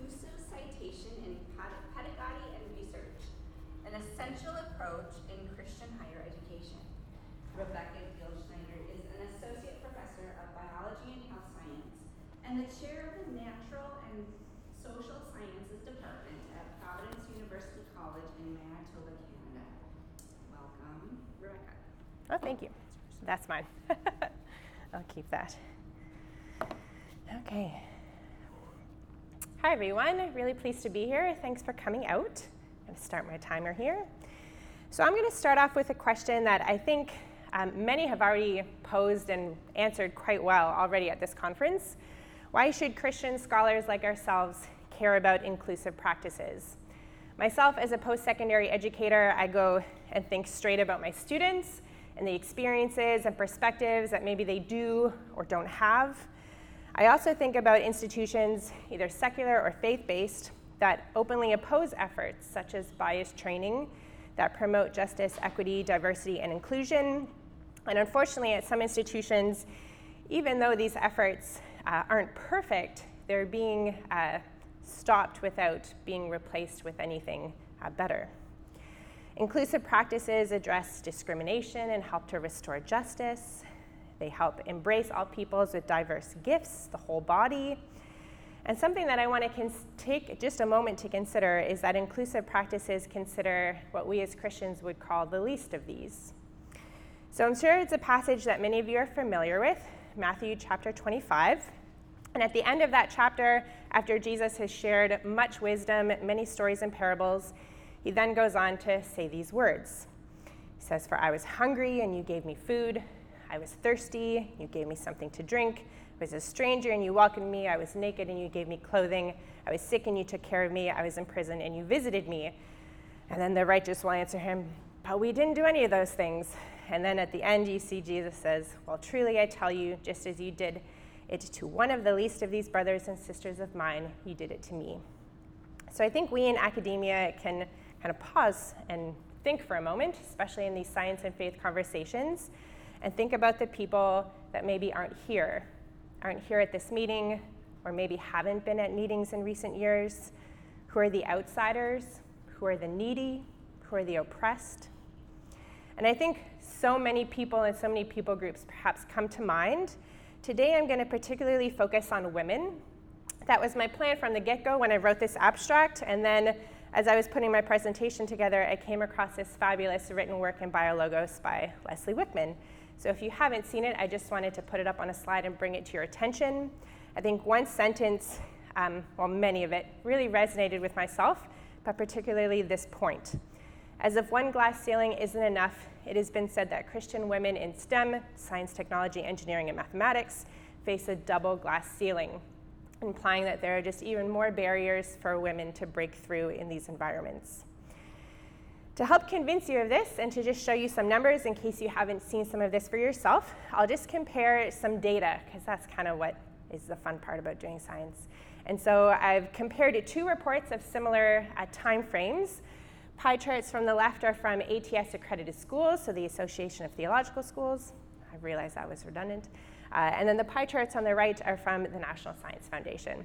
inclusive citation in pedagogy and research, an essential approach in Christian higher education. Rebecca Gilschneider is an associate professor of biology and health science and the chair of the Natural and Social Sciences Department at Providence University College in Manitoba, Canada. Welcome, Rebecca. Oh, thank you. That's mine. I'll keep that. Okay. Hi, everyone. Really pleased to be here. Thanks for coming out. I'm going to start my timer here. So I'm going to start off with a question that I think many have already posed and answered quite well already at this conference. Why should Christian scholars like ourselves care about inclusive practices? Myself, as a post-secondary educator, I go and think straight about my students and the experiences and perspectives that maybe they do or don't have. I also think about institutions, either secular or faith-based, that openly oppose efforts such as bias training that promote justice, equity, diversity, and inclusion. And unfortunately, at some institutions, even though these efforts aren't perfect, they're being stopped without being replaced with anything better. Inclusive practices address discrimination and help to restore justice. They help embrace all peoples with diverse gifts, the whole body. And something that I want to take just a moment to consider is that inclusive practices consider what we as Christians would call the least of these. So I'm sure it's a passage that many of you are familiar with, Matthew chapter 25. And at the end of that chapter, after Jesus has shared much wisdom, many stories and parables, he then goes on to say these words. He says, "For I was hungry and you gave me food. I was thirsty, you gave me something to drink. I was a stranger and you welcomed me. I was naked and you gave me clothing. I was sick and you took care of me. I was in prison and you visited me." And then the righteous will answer him, "But we didn't do any of those things." And then at the end you see Jesus says, "Well, truly I tell you, just as you did it to one of the least of these brothers and sisters of mine, you did it to me." So I think we in academia can kind of pause and think for a moment, especially in these science and faith conversations, and think about the people that maybe aren't here at this meeting, or maybe haven't been at meetings in recent years, who are the outsiders, who are the needy, who are the oppressed. And I think so many people and so many people groups perhaps come to mind. Today I'm going to particularly focus on women. That was my plan from the get-go when I wrote this abstract, and then as I was putting my presentation together, I came across this fabulous written work in BioLogos by Leslie Wickman. So if you haven't seen it, I just wanted to put it up on a slide and bring it to your attention. I think one sentence, many of it, really resonated with myself, but particularly this point. As if one glass ceiling isn't enough, it has been said that Christian women in STEM, science, technology, engineering, and mathematics, face a double glass ceiling, implying that there are just even more barriers for women to break through in these environments. To help convince you of this and to just show you some numbers in case you haven't seen some of this for yourself, I'll just compare some data, because that's kind of what is the fun part about doing science. And so I've compared two reports of similar time frames. Pie charts from the left are from ATS accredited schools, so the Association of Theological Schools. I realized that was redundant. And then the pie charts on the right are from the National Science Foundation.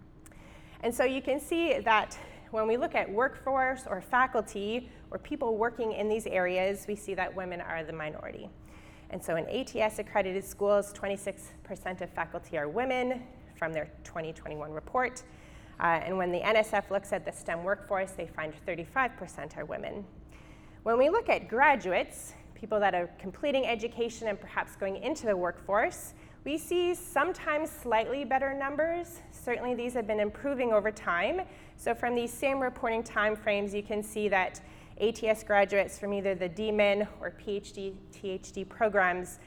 And so you can see that when we look at workforce or faculty or people working in these areas, we see that women are the minority. And so in ATS accredited schools, 26% of faculty are women from their 2021 report. And when the NSF looks at the STEM workforce, they find 35% are women. When we look at graduates, people that are completing education and perhaps going into the workforce, we see sometimes slightly better numbers. Certainly these have been improving over time. So from these same reporting time frames, you can see that ATS graduates from either the DMin or PhD, THD programs,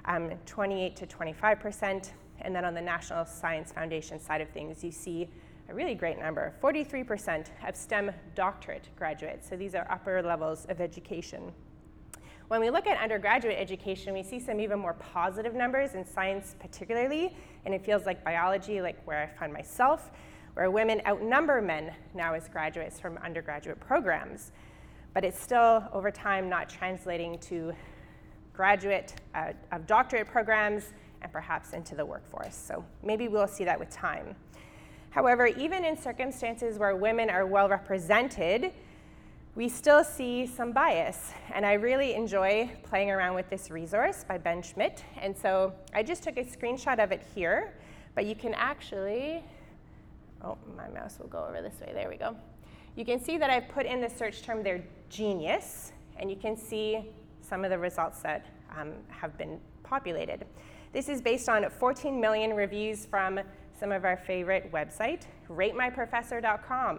28 to 25%. And then on the National Science Foundation side of things, you see a really great number, 43% of STEM doctorate graduates. So these are upper levels of education. When we look at undergraduate education, we see some even more positive numbers in science particularly, and it feels like biology, like where I find myself, where women outnumber men now as graduates from undergraduate programs. But it's still, over time, not translating to graduate of doctorate programs and perhaps into the workforce. So maybe we'll see that with time. However, even in circumstances where women are well represented, we still see some bias. And I really enjoy playing around with this resource by Ben Schmidt. And so I just took a screenshot of it here, but you can actually, oh, my mouse will go over this way, there we go. You can see that I've put in the search term there, genius, and you can see some of the results that have been populated. This is based on 14 million reviews from some of our favorite website, ratemyprofessor.com.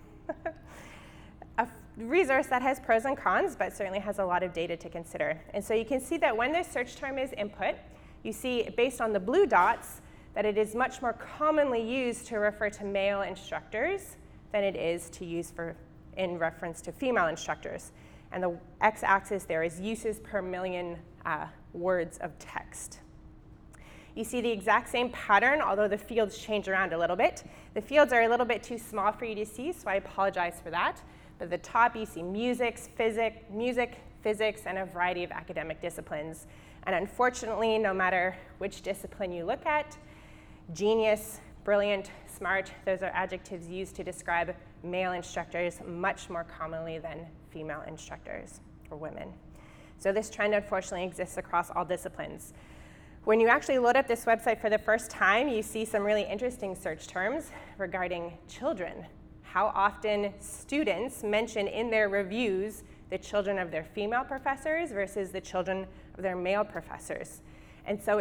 A resource that has pros and cons, but certainly has a lot of data to consider. And so you can see that when this search term is input, you see based on the blue dots that it is much more commonly used to refer to male instructors than it is to use in reference to female instructors. And the x-axis there is uses per million words of text. You see the exact same pattern, although the fields change around a little bit. The fields are a little bit too small for you to see, so I apologize for that. But at the top, you see music, physics, and a variety of academic disciplines. And unfortunately, no matter which discipline you look at, genius, brilliant, smart, those are adjectives used to describe male instructors much more commonly than female instructors or women. So this trend, unfortunately, exists across all disciplines. When you actually load up this website for the first time, you see some really interesting search terms regarding children. How often students mention in their reviews the children of their female professors versus the children of their male professors. And so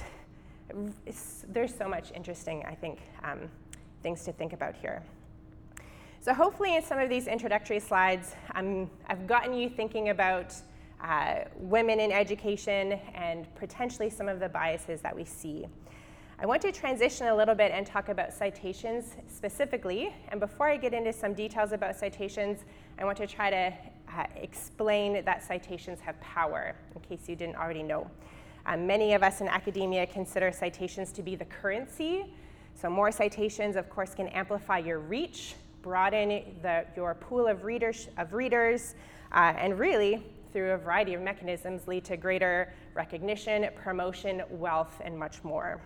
there's so much interesting, I think, things to think about here. So hopefully in some of these introductory slides, I've gotten you thinking about women in education and potentially some of the biases that we see. I want to transition a little bit and talk about citations specifically. And before I get into some details about citations, I want to try to explain that citations have power, in case you didn't already know. Many of us in academia consider citations to be the currency. So more citations, of course, can amplify your reach, broaden your pool of readers, and really, through a variety of mechanisms, lead to greater recognition, promotion, wealth, and much more.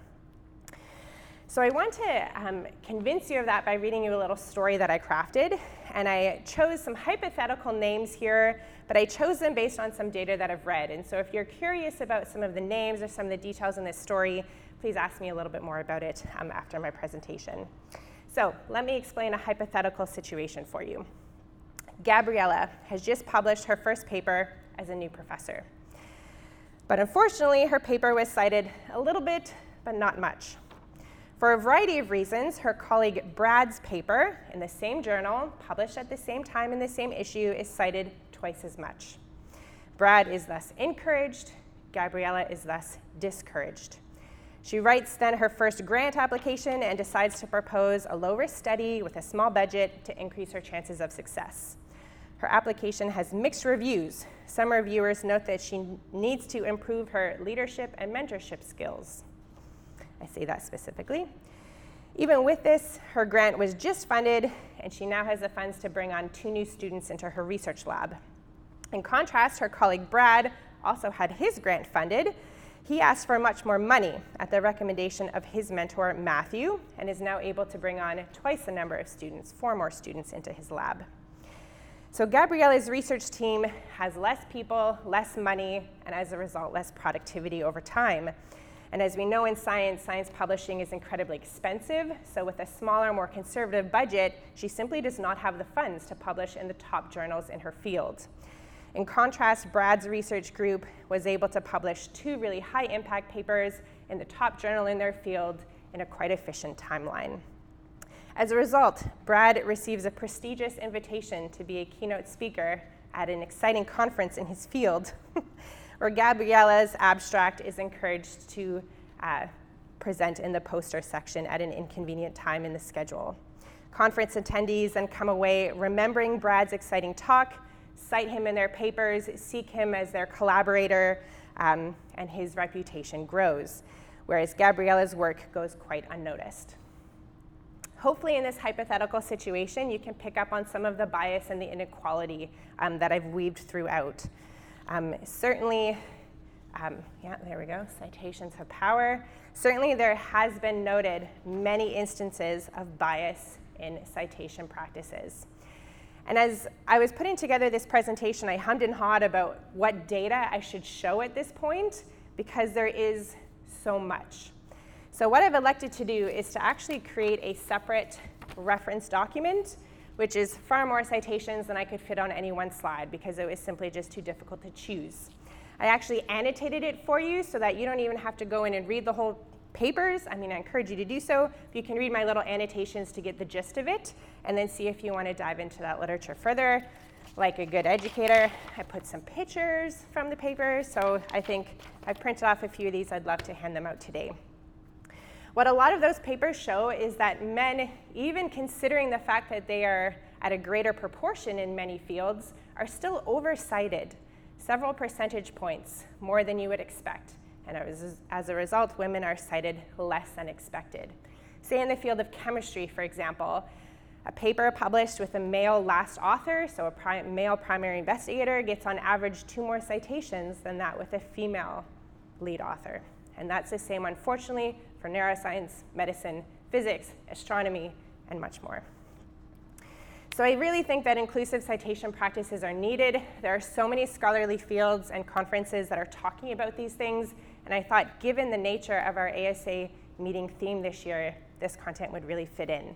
So I want to convince you of that by reading you a little story that I crafted. And I chose some hypothetical names here, but I chose them based on some data that I've read. And so if you're curious about some of the names or some of the details in this story, please ask me a little bit more about it after my presentation. So let me explain a hypothetical situation for you. Gabriella has just published her first paper as a new professor. But unfortunately, her paper was cited a little bit, but not much. For a variety of reasons, her colleague Brad's paper in the same journal, published at the same time in the same issue, is cited twice as much. Brad is thus encouraged, Gabriella is thus discouraged. She writes then her first grant application and decides to propose a low-risk study with a small budget to increase her chances of success. Her application has mixed reviews. Some reviewers note that she needs to improve her leadership and mentorship skills. I say that specifically. Even with this, her grant was just funded, and she now has the funds to bring on 2 new students into her research lab. In contrast, her colleague Brad also had his grant funded. He asked for much more money at the recommendation of his mentor, Matthew, and is now able to bring on twice the number of students, 4 more students into his lab. So Gabriella's research team has less people, less money, and as a result, less productivity over time. And as we know in science, science publishing is incredibly expensive. So with a smaller, more conservative budget, she simply does not have the funds to publish in the top journals in her field. In contrast, Brad's research group was able to publish 2 really high-impact papers in the top journal in their field in a quite efficient timeline. As a result, Brad receives a prestigious invitation to be a keynote speaker at an exciting conference in his field, where Gabriella's abstract is encouraged to present in the poster section at an inconvenient time in the schedule. Conference attendees then come away remembering Brad's exciting talk, cite him in their papers, seek him as their collaborator, and his reputation grows, whereas Gabriella's work goes quite unnoticed. Hopefully in this hypothetical situation, you can pick up on some of the bias and the inequality that I've weaved throughout. Certainly, Yeah, there we go, citations have power. Certainly there has been noted many instances of bias in citation practices. And as I was putting together this presentation, I hummed and hawed about what data I should show at this point, because there is so much. So what I've elected to do is to actually create a separate reference document, which is far more citations than I could fit on any one slide, because it was simply just too difficult to choose. I actually annotated it for you so that you don't even have to go in and read the whole papers. I mean, I encourage you to do so. You can read my little annotations to get the gist of it, and then see if you want to dive into that literature further. Like a good educator, I put some pictures from the paper, so I think I've printed off a few of these. I'd love to hand them out today. What a lot of those papers show is that men, even considering the fact that they are at a greater proportion in many fields, are still oversighted, several percentage points more than you would expect. And as a result, women are cited less than expected. Say in the field of chemistry, for example, a paper published with a male last author, so a male primary investigator, gets on average 2 more citations than that with a female lead author. And that's the same, unfortunately, for neuroscience, medicine, physics, astronomy, and much more. So I really think that inclusive citation practices are needed. There are so many scholarly fields and conferences that are talking about these things, and I thought, given the nature of our ASA meeting theme this year, this content would really fit in.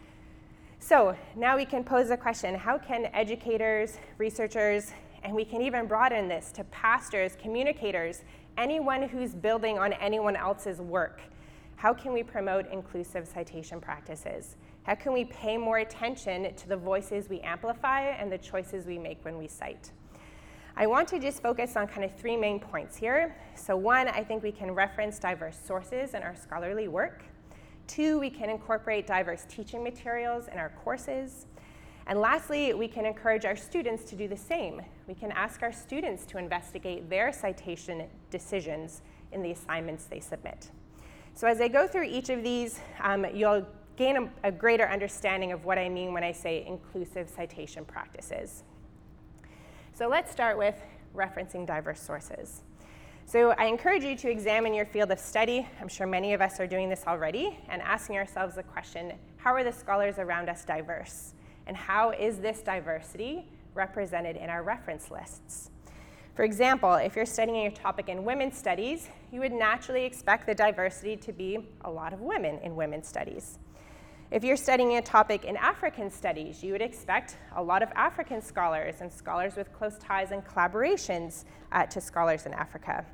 So now we can pose the question, how can educators, researchers, and we can even broaden this to pastors, communicators, anyone who's building on anyone else's work, how can we promote inclusive citation practices? How can we pay more attention to the voices we amplify and the choices we make when we cite? I want to just focus on kind of 3 main points here. So 1, I think we can reference diverse sources in our scholarly work. 2, we can incorporate diverse teaching materials in our courses. And lastly, we can encourage our students to do the same. We can ask our students to investigate their citation decisions in the assignments they submit. So as I go through each of these, you'll gain a greater understanding of what I mean when I say inclusive citation practices. So let's start with referencing diverse sources. So I encourage you to examine your field of study. I'm sure many of us are doing this already, and asking ourselves the question, how are the scholars around us diverse? And how is this diversity represented in our reference lists? For example, if you're studying a topic in women's studies, you would naturally expect the diversity to be a lot of women in women's studies. If you're studying a topic in African studies, you would expect a lot of African scholars and scholars with close ties and collaborations to scholars in Africa.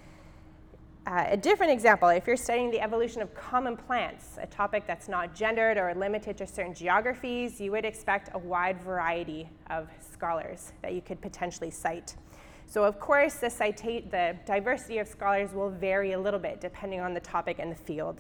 A different example, if you're studying the evolution of common plants, a topic that's not gendered or limited to certain geographies, you would expect a wide variety of scholars that you could potentially cite. So of course, the diversity of scholars will vary a little bit depending on the topic and the field.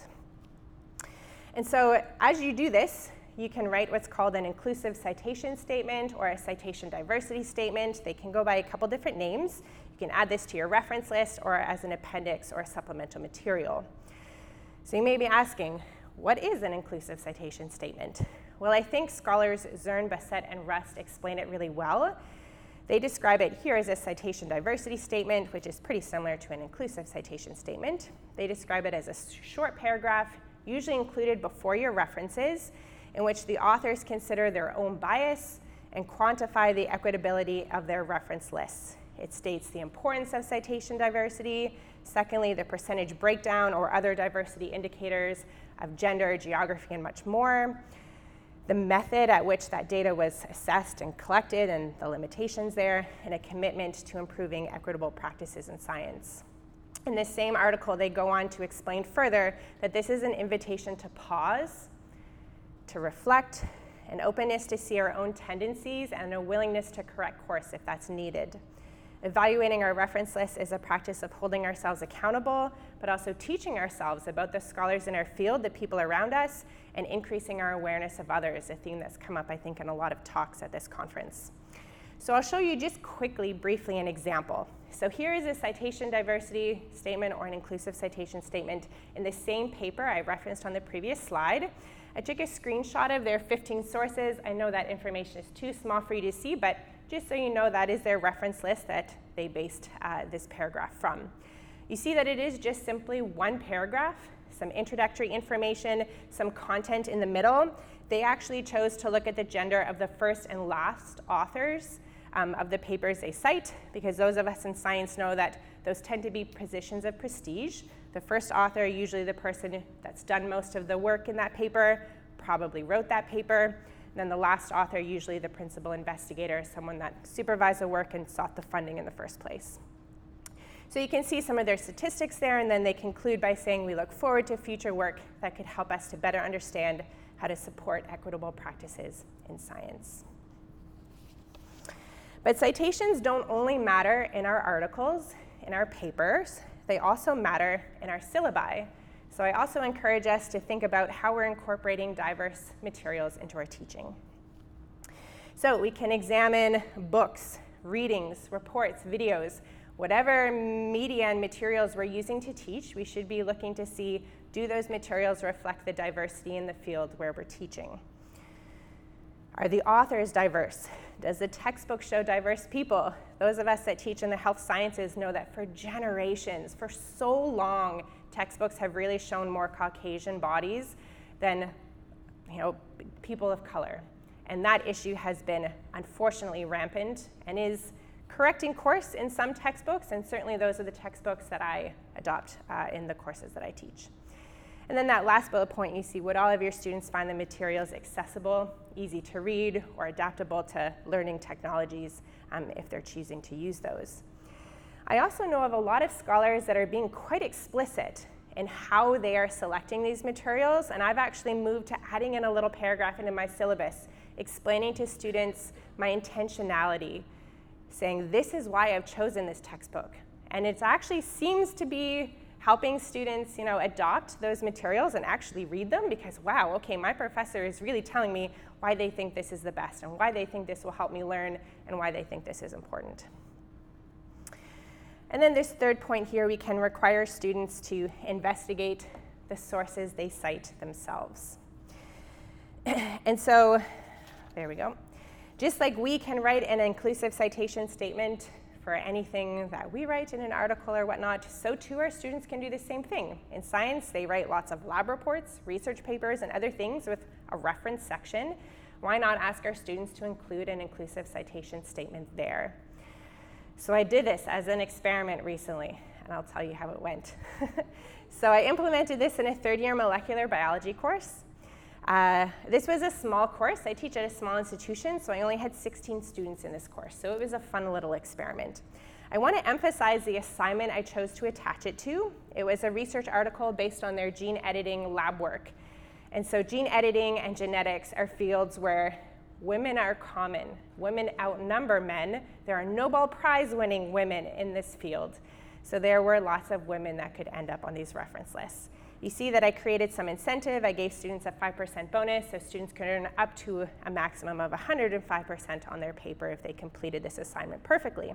And so as you do this, you can write what's called an inclusive citation statement or a citation diversity statement. They can go by a couple different names. You can add this to your reference list or as an appendix or supplemental material. So you may be asking, what is an inclusive citation statement? Well, I think scholars Zern, Bassett, and Rust explain it really well. They describe it here as a citation diversity statement, which is pretty similar to an inclusive citation statement. They describe it as a short paragraph, usually included before your references, in which the authors consider their own bias and quantify the equitability of their reference lists. It states the importance of citation diversity, secondly, the percentage breakdown or other diversity indicators of gender, geography, and much more, the method at which that data was assessed and collected and the limitations there, and a commitment to improving equitable practices in science. In this same article, they go on to explain further that this is an invitation to pause, to reflect, an openness to see our own tendencies, and a willingness to correct course if that's needed. Evaluating our reference list is a practice of holding ourselves accountable, but also teaching ourselves about the scholars in our field, the people around us, and increasing our awareness of others, a theme that's come up, I think, in a lot of talks at this conference. So I'll show you just quickly, briefly, an example. So here is a citation diversity statement or an inclusive citation statement in the same paper I referenced on the previous slide. I took a screenshot of their 15 sources. I know that information is too small for you to see, but just so you know that is their reference list that they based this paragraph from. You see that it is just simply one paragraph, some introductory information, some content in the middle. They actually chose to look at the gender of the first and last authors of the papers they cite, because those of us in science know that those tend to be positions of prestige. The first author, usually the person that's done most of the work in that paper, probably wrote that paper. And then the last author, usually the principal investigator, someone that supervised the work and sought the funding in the first place. So you can see some of their statistics there, and then they conclude by saying, we look forward to future work that could help us to better understand how to support equitable practices in science. But citations don't only matter in our articles, in our papers, they also matter in our syllabi. So I also encourage us to think about how we're incorporating diverse materials into our teaching. So we can examine books, readings, reports, videos, whatever media and materials we're using to teach, we should be looking to see, do those materials reflect the diversity in the field where we're teaching? Are the authors diverse? Does the textbook show diverse people? Those of us that teach in the health sciences know that for generations, for so long, textbooks have really shown more Caucasian bodies than people of color. And that issue has been unfortunately rampant and is correcting course in some textbooks, and certainly those are the textbooks that I adopt in the courses that I teach. And then that last bullet point, you see, would all of your students find the materials accessible, easy to read, or adaptable to learning technologies if they're choosing to use those? I also know of a lot of scholars that are being quite explicit in how they are selecting these materials, and I've actually moved to adding in a little paragraph into my syllabus, explaining to students my intentionality, saying this is why I've chosen this textbook. And it actually seems to be helping students, adopt those materials and actually read them, because wow, okay, my professor is really telling me why they think this is the best and why they think this will help me learn and why they think this is important. And then this third point here, we can require students to investigate the sources they cite themselves. And so, there we go. Just like we can write an inclusive citation statement for anything that we write in an article or whatnot, so too our students can do the same thing. In science, they write lots of lab reports, research papers, and other things with a reference section. Why not ask our students to include an inclusive citation statement there? So I did this as an experiment recently, and I'll tell you how it went. So I implemented this in a third-year molecular biology course. This was a small course. I teach at a small institution, so I only had 16 students in this course, so it was a fun little experiment. I want to emphasize the assignment I chose to attach it to. It was a research article based on their gene editing lab work. And so gene editing and genetics are fields where women are common. Women outnumber men. There are Nobel Prize-winning women in this field. So there were lots of women that could end up on these reference lists. You see that I created some incentive. I gave students a 5% bonus, so students could earn up to a maximum of 105% on their paper if they completed this assignment perfectly.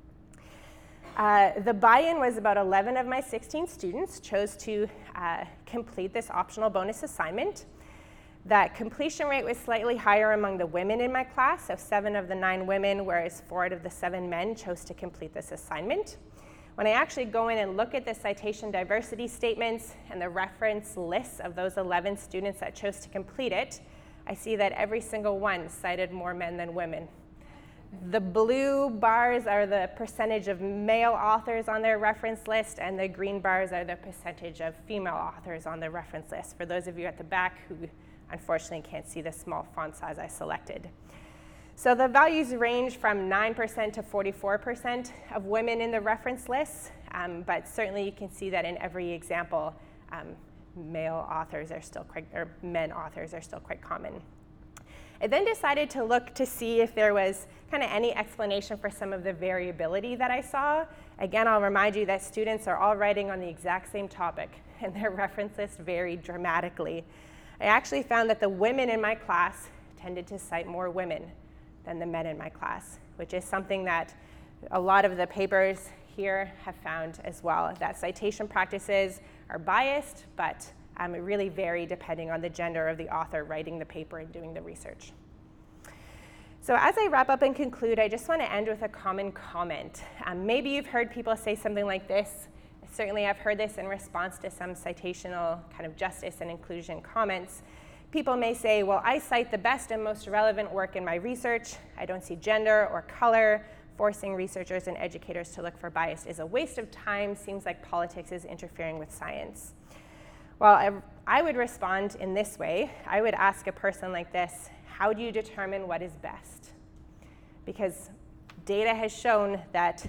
The buy-in was about 11 of my 16 students chose to complete this optional bonus assignment. That completion rate was slightly higher among the women in my class, so 7 of the 9 women, whereas 4 out of the 7 men chose to complete this assignment. When I actually go in and look at the citation diversity statements and the reference lists of those 11 students that chose to complete it, I see that every single one cited more men than women. The blue bars are the percentage of male authors on their reference list, and the green bars are the percentage of female authors on the reference list, for those of you at the back who unfortunately can't see the small font size I selected. So the values range from 9% to 44% of women in the reference list, but certainly you can see that in every example, male authors are still quite, or men authors are still quite common. I then decided to look to see if there was kind of any explanation for some of the variability that I saw. Again, I'll remind you that students are all writing on the exact same topic, and their reference list varied dramatically. I actually found that the women in my class tended to cite more women than the men in my class, which is something that a lot of the papers here have found as well, that citation practices are biased, but it really vary depending on the gender of the author writing the paper and doing the research. So as I wrap up and conclude, I just want to end with a common comment. Maybe you've heard people say something like this. Certainly I've heard this in response to some citational kind of justice and inclusion comments. People may say, well, I cite the best and most relevant work in my research. I don't see gender or color. Forcing researchers and educators to look for bias is a waste of time. Seems like politics is interfering with science. Well, I would respond in this way. I would ask a person like this, how do you determine what is best? Because data has shown that,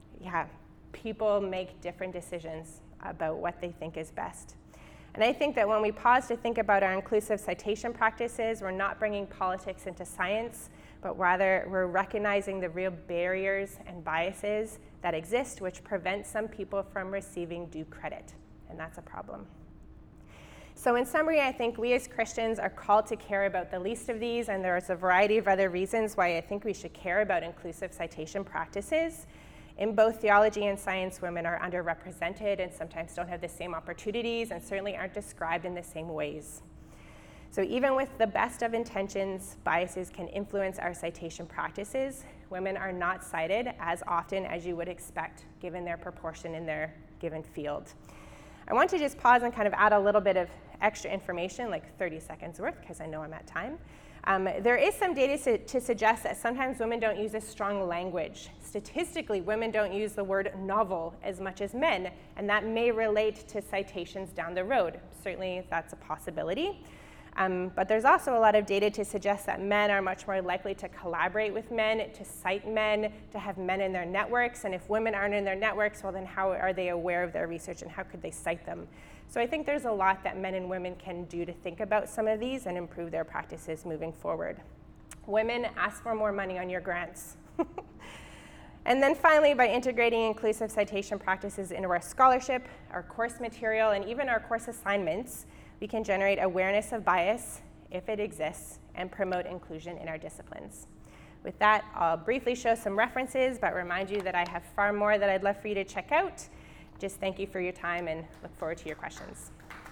people make different decisions about what they think is best. And I think that when we pause to think about our inclusive citation practices, we're not bringing politics into science, but rather we're recognizing the real barriers and biases that exist, which prevent some people from receiving due credit. And that's a problem. So in summary, I think we as Christians are called to care about the least of these, and there's a variety of other reasons why I think we should care about inclusive citation practices. In both theology and science, women are underrepresented and sometimes don't have the same opportunities and certainly aren't described in the same ways. So even with the best of intentions, biases can influence our citation practices. Women are not cited as often as you would expect, given their proportion in their given field. I want to just pause and kind of add a little bit of extra information, like 30 seconds worth, because I know I'm at time. There is some data to suggest that sometimes women don't use a strong language. Statistically, women don't use the word novel as much as men, and that may relate to citations down the road. Certainly, that's a possibility. But there's also a lot of data to suggest that men are much more likely to collaborate with men, to cite men, to have men in their networks. And if women aren't in their networks, well, then how are they aware of their research and how could they cite them? So I think there's a lot that men and women can do to think about some of these and improve their practices moving forward. Women, ask for more money on your grants. And then finally, by integrating inclusive citation practices into our scholarship, our course material, and even our course assignments, we can generate awareness of bias, if it exists, and promote inclusion in our disciplines. With that, I'll briefly show some references, but remind you that I have far more that I'd love for you to check out. Just thank you for your time and look forward to your questions.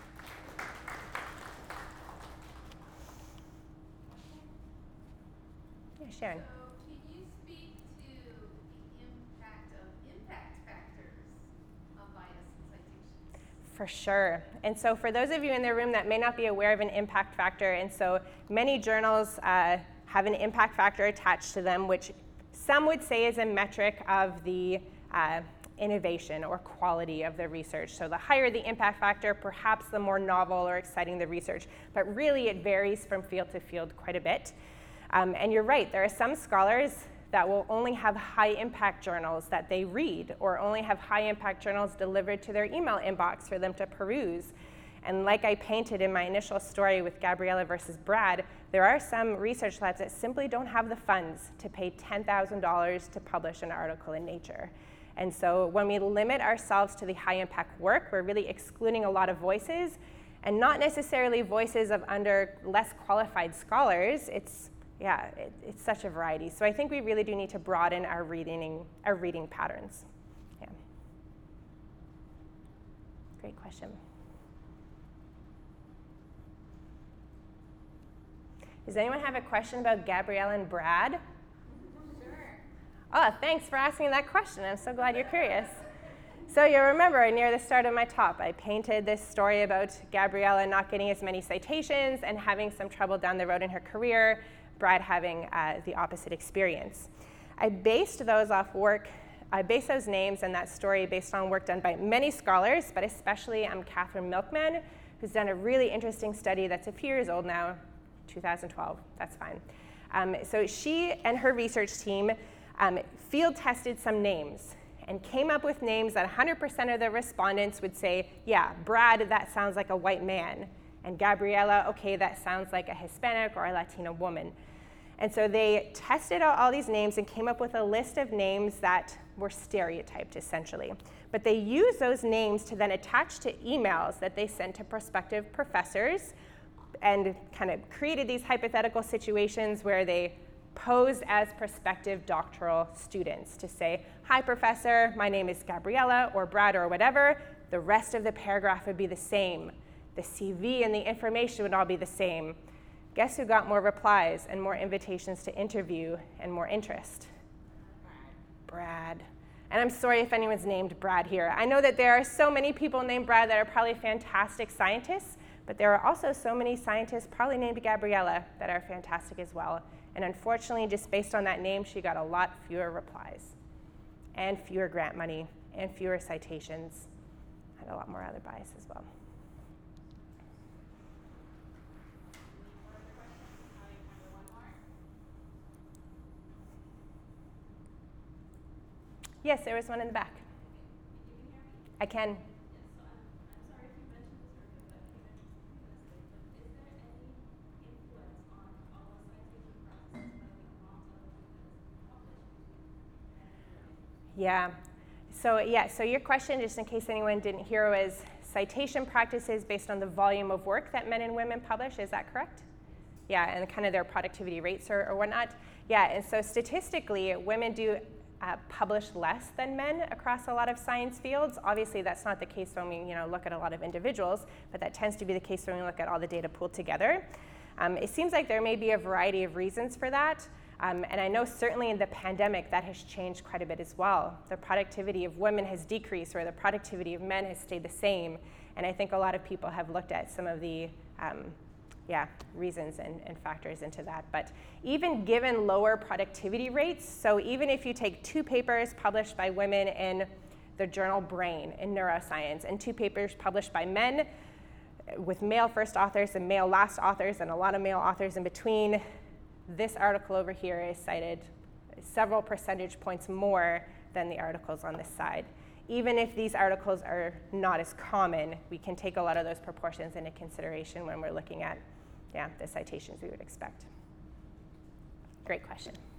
Yeah, Sharon. So can you speak to the impact factors of bias in citations? For sure. And so for those of you in the room that may not be aware of an impact factor, and so many journals have an impact factor attached to them, which some would say is a metric of the innovation or quality of the research. So the higher the impact factor, perhaps the more novel or exciting the research. But really it varies from field to field quite a bit. And you're right, there are some scholars that will only have high impact journals that they read, or only have high impact journals delivered to their email inbox for them to peruse. And like I painted in my initial story with Gabriella versus Brad, there are some research labs that simply don't have the funds to pay $10,000 to publish an article in Nature. And so when we limit ourselves to the high impact work, we're really excluding a lot of voices, and not necessarily voices of less qualified scholars. It's such a variety. So I think we really do need to broaden our reading patterns. Yeah. Great question. Does anyone have a question about Gabriella and Brad? Oh, thanks for asking that question. I'm so glad you're curious. So you'll remember near the start of my talk, I painted this story about Gabriella not getting as many citations and having some trouble down the road in her career, Brad having the opposite experience. I based those names and that story based on work done by many scholars, but especially Catherine Milkman, who's done a really interesting study that's a few years old now, 2012, that's fine. So she and her research team field tested some names and came up with names that 100% of the respondents would say, yeah, Brad, that sounds like a white man. And Gabriella, okay, that sounds like a Hispanic or a Latina woman. And so they tested out all these names and came up with a list of names that were stereotyped, essentially. But they used those names to then attach to emails that they sent to prospective professors and kind of created these hypothetical situations where they posed as prospective doctoral students to say, hi, professor, my name is Gabriella or Brad or whatever. The rest of the paragraph would be the same. The CV and the information would all be the same. Guess who got more replies and more invitations to interview and more interest? Brad. And I'm sorry if anyone's named Brad here. I know that there are so many people named Brad that are probably fantastic scientists, but there are also so many scientists probably named Gabriella that are fantastic as well. And unfortunately, just based on that name, she got a lot fewer replies and fewer grant money and fewer citations and a lot more other bias as well. Yes, there was one in the back. You can hear me? I can. Yes, so I'm sorry if you mentioned this earlier, but I came in previously, but is there any influence on all the citation processes by the amount of papers published? So your question, just in case anyone didn't hear, was citation practices based on the volume of work that men and women publish. Is that correct? Yeah, and kind of their productivity rates or whatnot. Yeah, and so statistically, women do publish less than men across a lot of science fields. Obviously, that's not the case when we look at a lot of individuals, but that tends to be the case when we look at all the data pooled together. It seems like there may be a variety of reasons for that. And I know certainly in the pandemic that has changed quite a bit as well. The productivity of women has decreased, or the productivity of men has stayed the same. And I think a lot of people have looked at some of the reasons and factors into that. But even given lower productivity rates, so even if you take 2 papers published by women in the journal Brain in neuroscience and 2 papers published by men with male first authors and male last authors and a lot of male authors in between, this article over here is cited several percentage points more than the articles on this side. Even if these articles are not as common, we can take a lot of those proportions into consideration when we're looking at the citations we would expect. Great question.